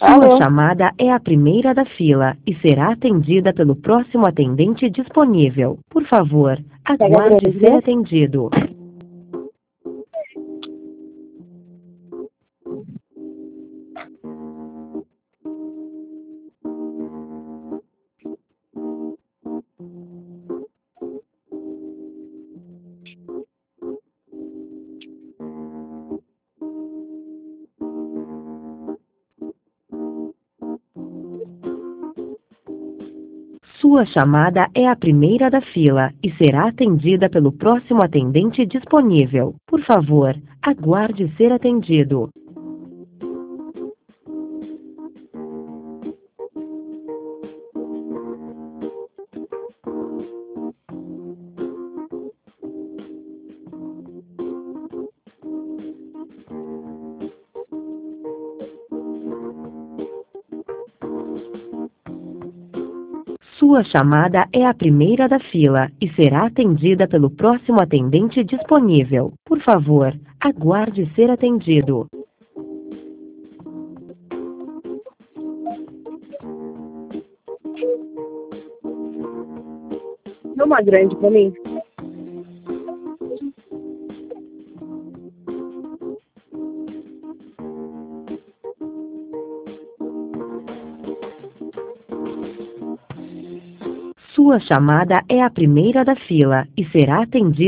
Sua Alô? chamada é a primeira da fila e será atendida pelo próximo atendente disponível. Por favor, Pega aguarde grande, ser né? atendido. Sua chamada é a primeira da fila e será atendida pelo próximo atendente disponível. Por favor, aguarde ser atendido. Sua chamada é a primeira da fila e será atendida pelo próximo atendente disponível. Por favor, aguarde ser atendido. Dá uma grande pra mim. Sua chamada é a primeira da fila e será atendida